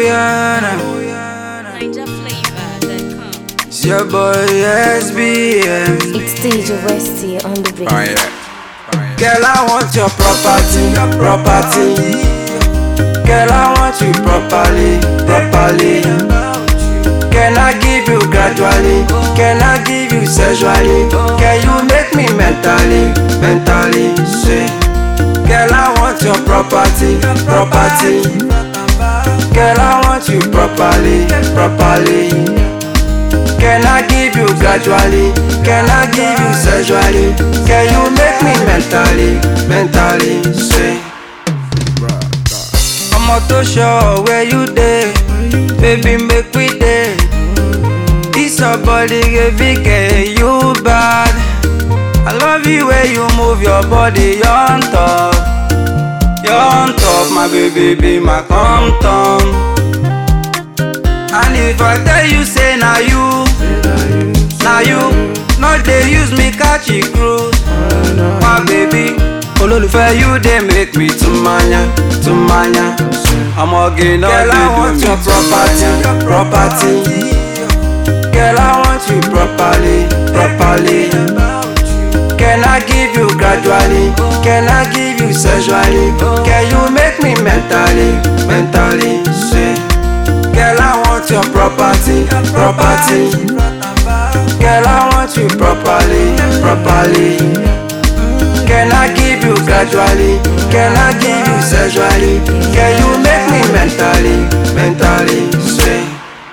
Yana. NigerFlavor.com. It's your boy SBM. It's DJ Westy on the beat. Girl, I want your property. Girl, I want you properly. Can I give you gradually? Can I give you sexually? Can you make me mentally sweet? Girl, I want your property. Girl, I want you properly. Can I give you gradually? Can I give you sexually? Can you make me mentally sweet? I'm not too sure where you dey, baby, make we dey. This your body, get you bad. I love you where you move your body, you're on top, my baby, be my tom. And if I tell you, say now you, not they use me catch a cruise, my baby. Olólùfẹ́ you dey make me to mania. I'm again, girl, I want your property. Girl, I want you properly. Can I give you gradually? Can I give you sexually? Can you make me mentally sweet? Girl, I want your property. Girl, I want you properly. Can I give you gradually? Can I give you sexually? Can you make me mentally sweet?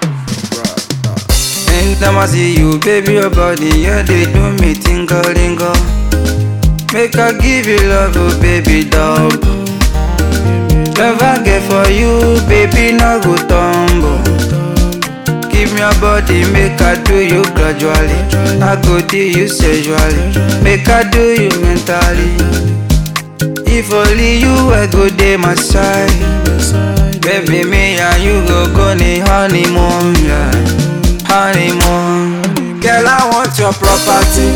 Anytime I see you, baby, your body, yeah, they do me tingle. Make I give you love, oh, baby, dog. Love I get for you, baby, no go tumble. Give me your body, make I do you gradually. I go do you sexually, make I do you mentally. If only you I go dey my side, baby, me and you go ni honeymoon, yeah. Honeymoon. Girl, I want your property.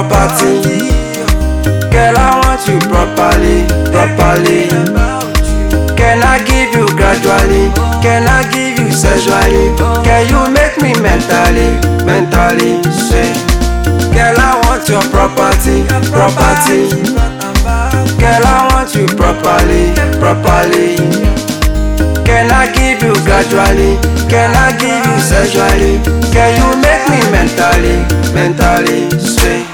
Girl, I want you properly. Can I give you gradually? Can I give you sexually? Can you make me mentally sweet? Girl, I want your property. Girl, I want you properly. Can I give you gradually? Can I give you sexually? Can you make me mentally sweet?